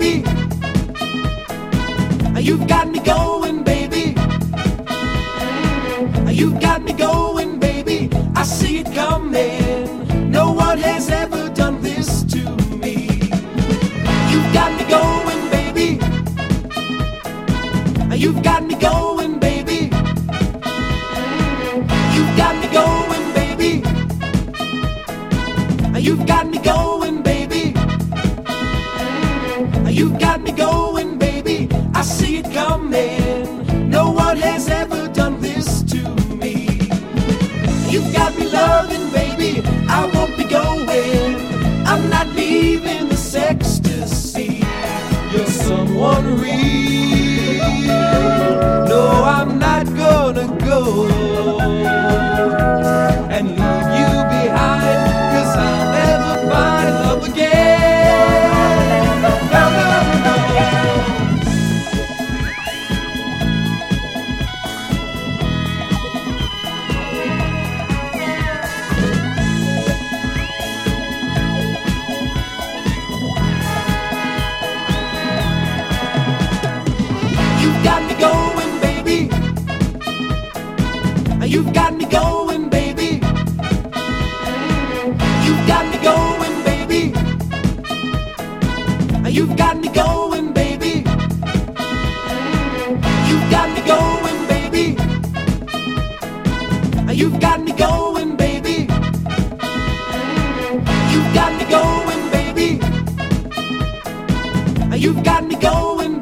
baby. You've got me going, baby. You've got me going, baby. I see it coming. No one has ever done this to me. You've got me going, baby. You've got me going, baby. You've got me going, baby. You've got me going, baby. You've got me going, baby. I see it coming. No one has ever done this to me. You've got me loving, baby. I won't be going. I'm not leaving this ecstasy. You're someone real. No, I'm not gonna go and leave you behind, 'cause I'll never find love again. No, no, no. You've got me going, baby. You've got me going, baby. You've got me going, baby. You've got me going, baby. You've got me going, baby. You've got me going, baby. You've got me going, baby. You've got me going,